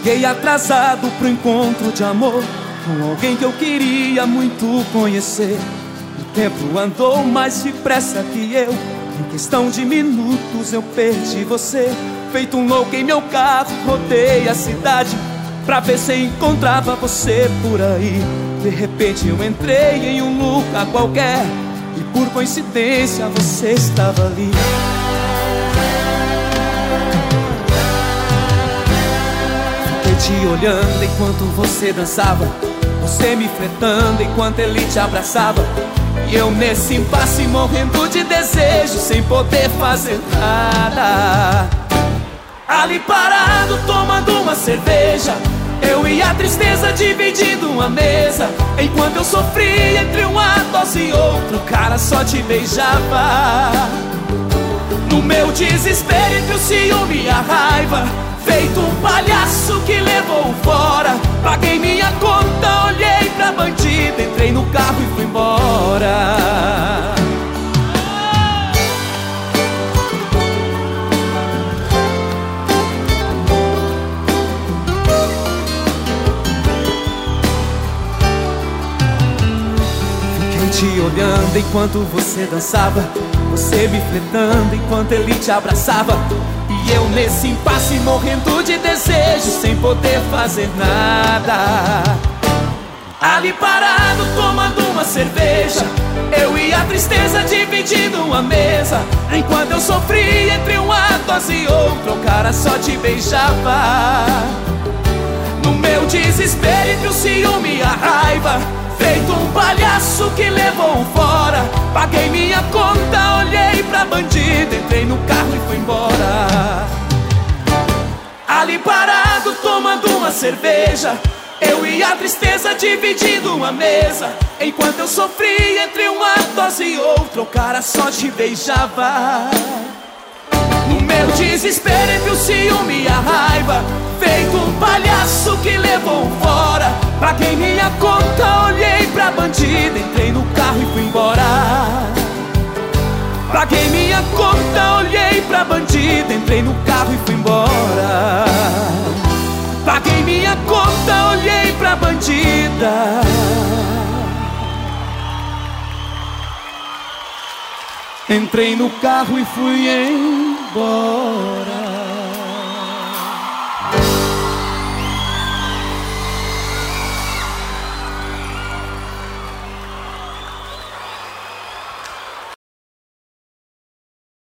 Cheguei atrasado pro encontro de amor com alguém que eu queria muito conhecer. O tempo andou mais depressa que eu. Em questão de minutos eu perdi você. Feito um louco em meu carro, rodei a cidade pra ver se encontrava você por aí. De repente eu entrei em um lugar qualquer e por coincidência você estava ali. Fiquei te olhando enquanto você dançava, você me flertando enquanto ele te abraçava, e eu nesse impasse morrendo de desejo, sem poder fazer nada. Ali parado tomando uma cerveja, eu e a tristeza dividindo uma mesa, enquanto eu sofria entre uma dose e outro, o cara só te beijava. No meu desespero entre o ciúme e a raiva, feito um palhaço que levou fora, paguei minha conta, olhei pra bandida, entrei no carro e fui embora. Te olhando enquanto você dançava, você me flertando enquanto ele te abraçava, e eu nesse impasse morrendo de desejo, sem poder fazer nada. Ali parado tomando uma cerveja, eu e a tristeza dividindo uma mesa, enquanto eu sofria entre uma dose e outra, o cara só te beijava. No meu desespero entre o ciúme e a raiva, feito um palhaço que levou fora, paguei minha conta, olhei pra bandida, entrei no carro e fui embora. Ali parado tomando uma cerveja, eu e a tristeza dividindo uma mesa, enquanto eu sofria entre uma dose e outra, o cara só te beijava. No meu desespero entre o ciúme e a raiva, feito um palhaço que levou fora, paguei minha conta, olhei pra bandida, entrei no carro e fui embora. Paguei minha conta, olhei pra bandida, entrei no carro e fui embora. Paguei minha conta, olhei pra bandida. Entrei no carro e fui embora.